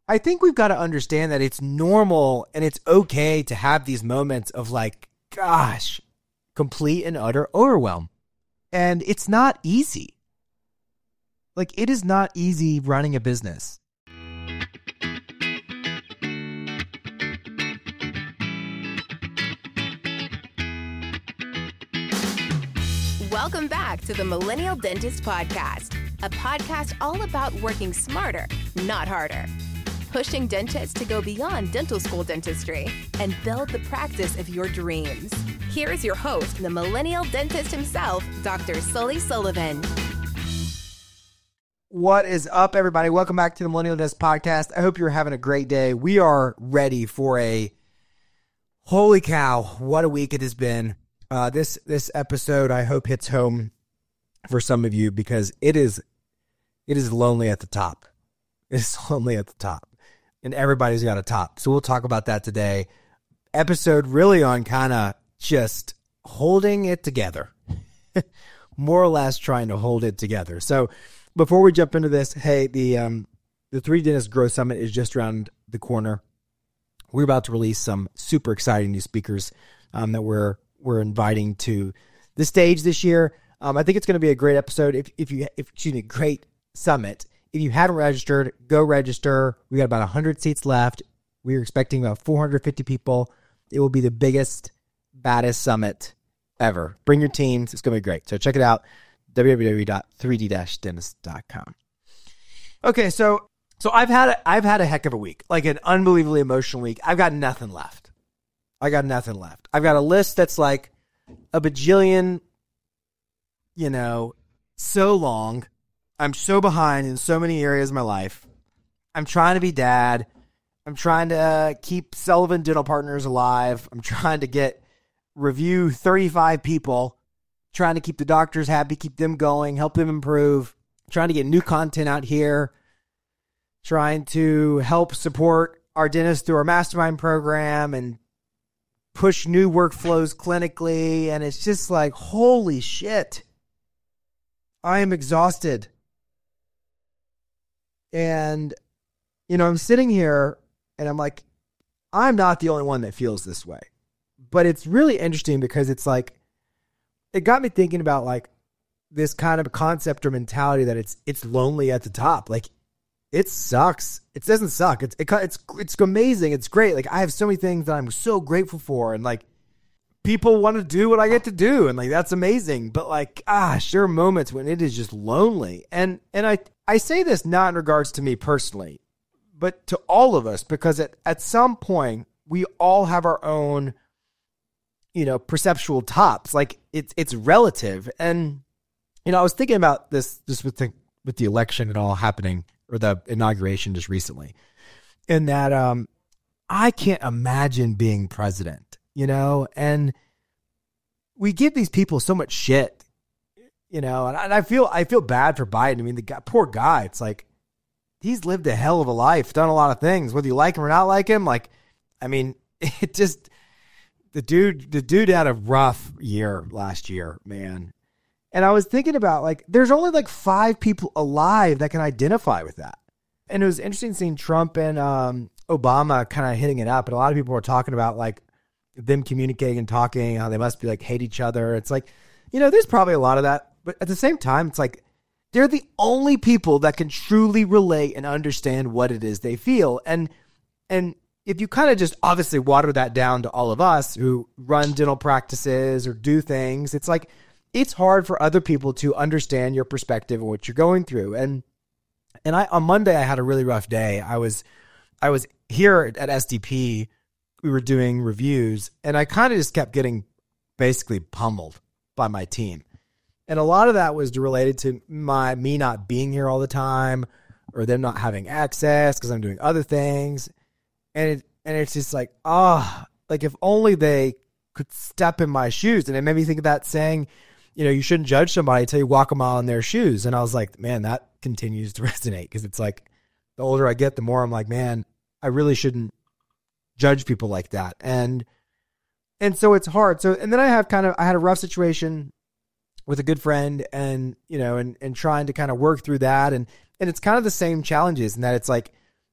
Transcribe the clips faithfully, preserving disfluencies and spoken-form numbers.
I think we've got to understand that it's normal and it's okay to have these moments of like, gosh, complete and utter overwhelm. And it's not easy. Like, it is not easy running a business. Welcome back to the Millennial Dentist Podcast, a podcast all about working smarter, not harder. Pushing dentists to go beyond dental school dentistry and build the practice of your dreams. Here is your host, the Millennial Dentist himself, Doctor Sully Sullivan. What is up, everybody? Welcome back to the Millennial Dentist Podcast. I hope you're having a great day. We are ready for a, holy cow, what a week it has been. Uh, this this episode, I hope, hits home for some of you because it is it is lonely at the top. It's lonely at the top, and everybody's got a top. So we'll talk about that today. Episode really on kind of just holding it together, more or less trying to hold it together. So before we jump into this, hey, the um the three D Dentist Growth Summit is just around the corner. We're about to release some super exciting new speakers um, that we're we're inviting to the stage this year. Um, I think it's going to be a great episode. If if you, if, excuse me, great summit. If you haven't registered, go register. We got about one hundred seats left. We're expecting about four hundred fifty people. It will be the biggest, baddest summit ever. Bring your teams. It's going to be great. So check it out, w w w dot three d dash dentist dot com. Okay, so so I've had a, I've had a heck of a week, like an unbelievably emotional week. I've got nothing left. I got nothing left. I've got a list that's like a bajillion, you know, so long. I'm so behind in so many areas of my life. I'm trying to be dad. I'm trying to uh, keep Sullivan Dental Partners alive. I'm trying to get review thirty-five people, trying to keep the doctors happy, keep them going, help them improve, trying to get new content out here, trying to help support our dentists through our mastermind program and push new workflows clinically. And it's just like, holy shit. I am exhausted. And, you know, I'm sitting here and I'm like, I'm not the only one that feels this way. But it's really interesting because it's like, it got me thinking about like this kind of concept or mentality that it's it's lonely at the top. Like, it sucks. It doesn't suck. It's it, it's it's amazing. It's great. Like, I have so many things that I'm so grateful for, and like people want to do what I get to do, and like that's amazing. But like, gosh, there are moments when it is just lonely. And and I I say this not in regards to me personally, but to all of us, because at at some point we all have our own, you know, perceptual tops. Like, it's it's relative. And you know, I was thinking about this just with the with the election and all happening, or the inauguration just recently, in that um, I can't imagine being president, you know, and we give these people so much shit, you know, and I, and I feel I feel bad for Biden. I mean, the guy, poor guy, it's like, he's lived a hell of a life, done a lot of things, whether you like him or not like him. Like, I mean, it just, the dude, the dude had a rough year last year, man. And I was thinking about, like, there's only like five people alive that can identify with that. And it was interesting seeing Trump and um, Obama kind of hitting it up. And a lot of people were talking about like them communicating and talking, how they must be like hate each other. It's like, you know, there's probably a lot of that. But at the same time, it's like, they're the only people that can truly relate and understand what it is they feel. And, and if you kind of just obviously water that down to all of us who run dental practices or do things, it's like, it's hard for other people to understand your perspective and what you're going through. And, and I, on Monday, I had a really rough day. I was, I was here at S D P. We were doing reviews, and I kind of just kept getting basically pummeled by my team. And a lot of that was related to my, me not being here all the time, or them not having access because I'm doing other things. And it, and it's just like, ah, oh, like if only they could step in my shoes. And it made me think of that saying, you know, you shouldn't judge somebody until you walk a mile in their shoes. And I was like, man, that continues to resonate, because it's like the older I get, the more I'm like, man, I really shouldn't judge people like that. And, and so it's hard. So, and then I have kind of, I had a rough situation with a good friend, and, you know, and, and trying to kind of work through that. And, and it's kind of the same challenges in that it's like,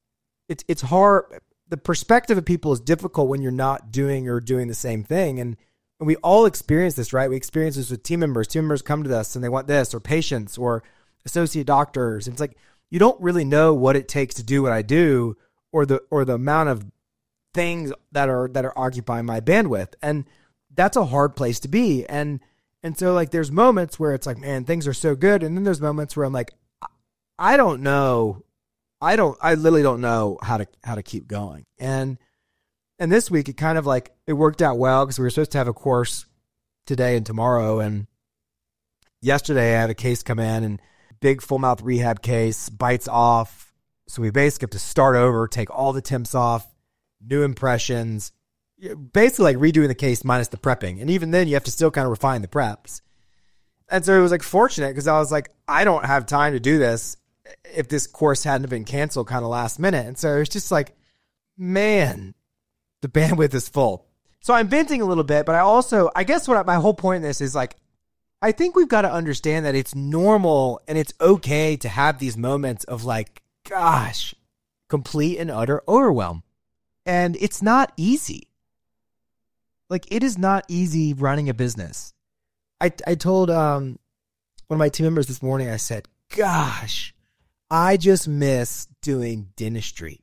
it's it's hard. The perspective of people is difficult when you're not doing or doing the same thing. And, and we all experience this, right? We experience this with team members. Team members come to us and they want this, or patients or associate doctors. And it's like, you don't really know what it takes to do what I do, or the or the amount of things that are that are occupying my bandwidth. And that's a hard place to be. And and so like there's moments where it's like, man, things are so good. And then there's moments where I'm like, I don't know. I don't I literally don't know how to how to keep going. And and this week it kind of like it worked out well because we were supposed to have a course today and tomorrow. And yesterday I had a case come in, and big full mouth rehab case, bites off. So we basically have to start over, take all the temps off, new impressions, basically like redoing the case minus the prepping. And even then you have to still kind of refine the preps. And so it was like fortunate because I was like, I don't have time to do this if this course hadn't been canceled kind of last minute. And so it's just like, man, the bandwidth is full. So I'm venting a little bit, but I also, I guess what I, my whole point in this is like, I think we've got to understand that it's normal and it's okay to have these moments of like, gosh, complete and utter overwhelm. And it's not easy. Like, it is not easy running a business. I I told um one of my team members this morning, I said, gosh, I just miss doing dentistry.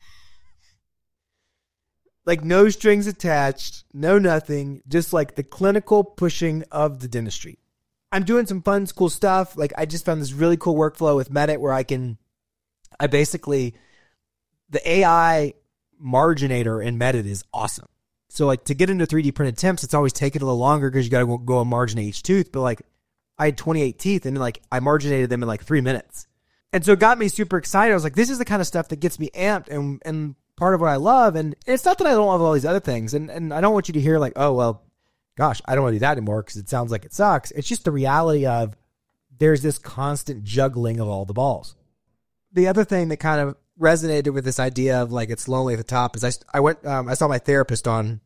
Like, no strings attached, no nothing, just like the clinical pushing of the dentistry. I'm doing some fun, cool stuff. Like, I just found this really cool workflow with Medit where I can, I basically, the A I marginator in Medit is awesome. So like to get into three D printed temps, it's always taken a little longer because you got to go and marginate each tooth. But like I had twenty-eight teeth and like I marginated them in like three minutes. And so it got me super excited. I was like, this is the kind of stuff that gets me amped and, and part of what I love. And it's not that I don't love all these other things. And, and I don't want you to hear like, oh, well, gosh, I don't want to do that anymore because it sounds like it sucks. It's just the reality of there's this constant juggling of all the balls. The other thing that kind of resonated with this idea of like it's lonely at the top is I, I went, um, I saw my therapist on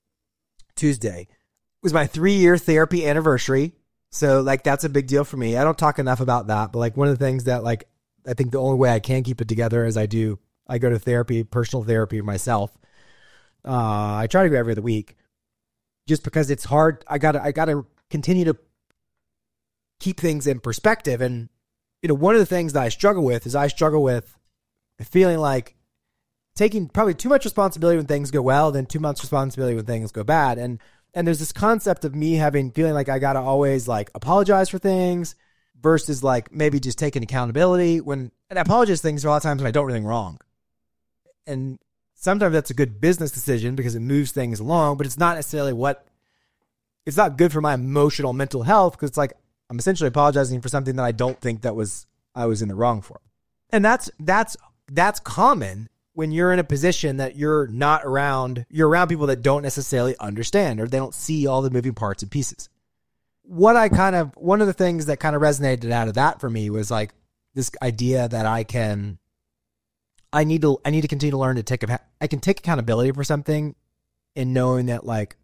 Tuesday. It was my three year therapy anniversary. So like, that's a big deal for me. I don't talk enough about that, but like one of the things that like, I think the only way I can keep it together is I do, I go to therapy, personal therapy myself. Uh, I try to go every other week just because it's hard. I gotta, I gotta continue to keep things in perspective. And, you know, one of the things that I struggle with is I struggle with feeling like taking probably too much responsibility when things go well, then too much responsibility when things go bad. And and there's this concept of me having feeling like I gotta always like apologize for things versus like maybe just taking accountability when and I apologize for things a lot of times when I don't do anything wrong. And sometimes that's a good business decision because it moves things along, but it's not necessarily what it's not good for my emotional mental health because it's like I'm essentially apologizing for something that I don't think that was I was in the wrong for. And that's that's that's common when you're in a position that you're not around, you're around people that don't necessarily understand or they don't see all the moving parts and pieces. What I kind of, one of the things that kind of resonated out of that for me was like this idea that I can, I need to, I need to continue to learn to take, I can take accountability for something in knowing that like,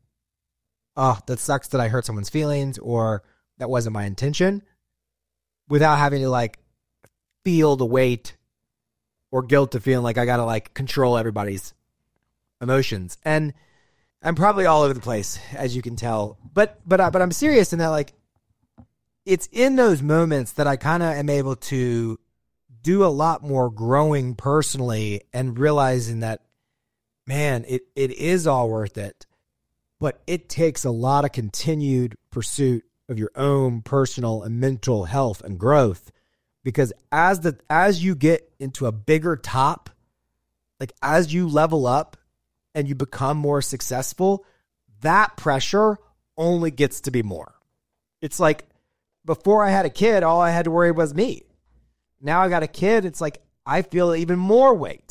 oh, that sucks that I hurt someone's feelings or that wasn't my intention without having to like feel the weight or guilt of feeling like I got to like control everybody's emotions. And I'm probably all over the place, as you can tell, but, but, I, but I'm serious in that like, it's in those moments that I kind of am able to do a lot more growing personally and realizing that, man, it, it is all worth it, but it takes a lot of continued pursuit of your own personal and mental health and growth. Because as the as you get into a bigger top, like as you level up and you become more successful, that pressure only gets to be more. It's like before I had a kid, all I had to worry was me. Now I got a kid, it's like I feel even more weight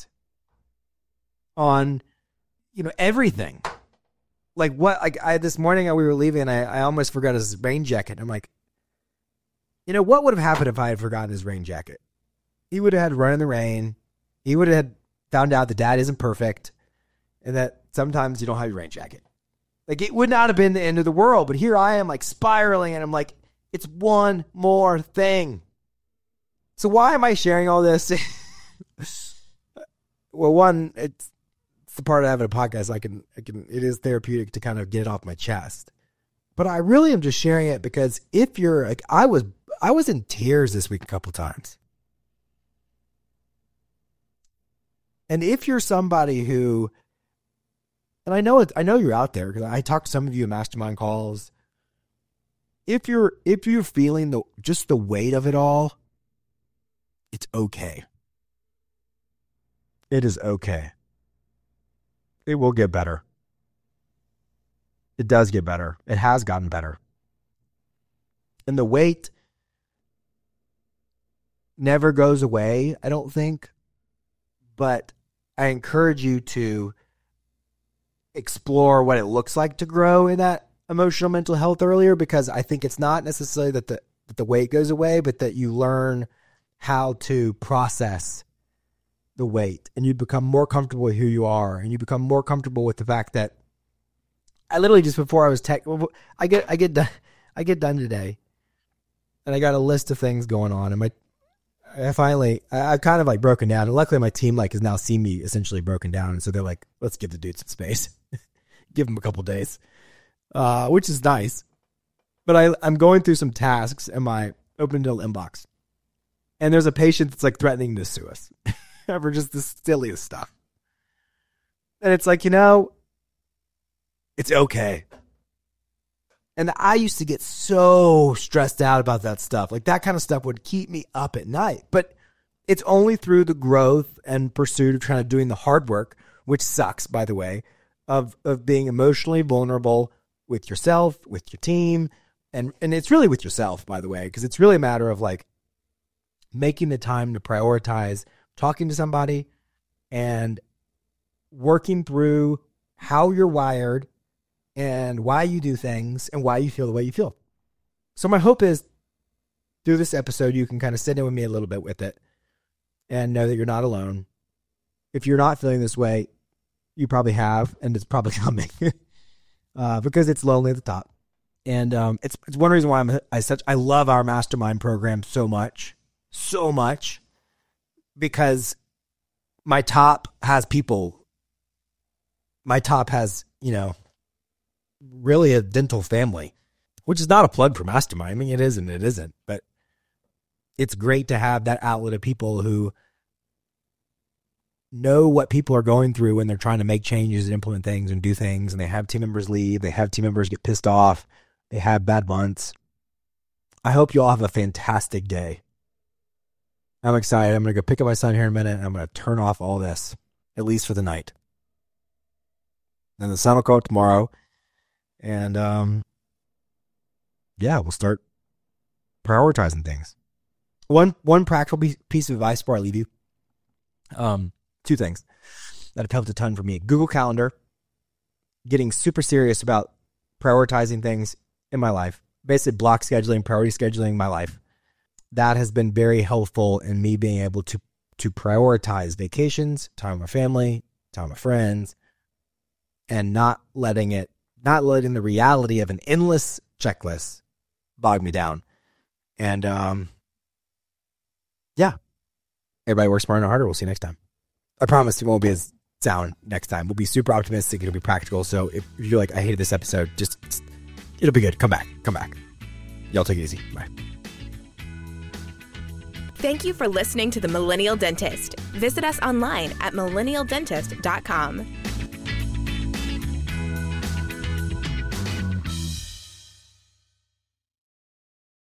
on, you know, everything. Like what, like I this morning we were leaving and I, I almost forgot his rain jacket. I'm like, you know, what would have happened if I had forgotten his rain jacket? He would have had to run in the rain. He would have had found out that dad isn't perfect and that sometimes you don't have your rain jacket. Like it would not have been the end of the world, but here I am like spiraling and I'm like, it's one more thing. So why am I sharing all this? well, one, it's, it's the part of having a podcast. I can, I can, it is therapeutic to kind of get it off my chest. But I really am just sharing it because if you're like, I was, I was in tears this week a couple times. And if you're somebody who, and I know it, I know you're out there because I talk to some of you in mastermind calls. If you're, if you're feeling the, just the weight of it all, it's okay. It is okay. It will get better. It does get better. It has gotten better. And the weight never goes away, I don't think. But I encourage you to explore what it looks like to grow in that emotional mental health earlier, because I think it's not necessarily that the, that the weight goes away, but that you learn how to process the weight and you become more comfortable with who you are, and you become more comfortable with the fact that I literally just before I was tech, I get, I get done, I get done today and I got a list of things going on, and my, I finally, I, I've kind of like broken down, and luckily my team like has now seen me essentially broken down. And so they're like, let's give the dude some space, give him a couple days, uh, which is nice. But I, I'm going through some tasks in my open deal inbox, and there's a patient that's like threatening to sue us for just the silliest stuff. And it's like, you know, it's okay. And I used to get so stressed out about that stuff. Like that kind of stuff would keep me up at night. But it's only through the growth and pursuit of trying to doing the hard work, which sucks, by the way, of, of being emotionally vulnerable with yourself, with your team. And, and it's really with yourself, by the way, because it's really a matter of like making the time to prioritize talking to somebody and working through how you're wired and why you do things and why you feel the way you feel. So my hope is through this episode, you can kind of sit in with me a little bit with it and know that you're not alone. If you're not feeling this way, you probably have, and it's probably coming uh, because it's lonely at the top. And um, it's it's one reason why I'm I such I love our mastermind program so much, so much, because my top has people. My top has, you know, really a dental family, which is not a plug for mastermind. I mean, it is and it isn't, but it's great to have that outlet of people who know what people are going through when they're trying to make changes and implement things and do things. And they have team members leave. They have team members get pissed off. They have bad months. I hope you all have a fantastic day. I'm excited. I'm going to go pick up my son here in a minute, and I'm going to turn off all this, at least for the night. Then the sun will come up tomorrow. And, um, yeah, we'll start prioritizing things. One, one practical piece of advice before I leave you. Um, two things that have helped a ton for me. Google Calendar, getting super serious about prioritizing things in my life, basically block scheduling, priority scheduling my life. That has been very helpful in me being able to, to prioritize vacations, time with my family, time with friends, and not letting it Not letting the reality of an endless checklist bog me down. And um, yeah, everybody work smarter and harder. We'll see you next time. I promise it won't be as sound next time. We'll be super optimistic. It'll be practical. So if you're like, I hated this episode, just, just it'll be good. Come back. Come back. Y'all take it easy. Bye. Thank you for listening to The Millennial Dentist. Visit us online at millennial dentist dot com.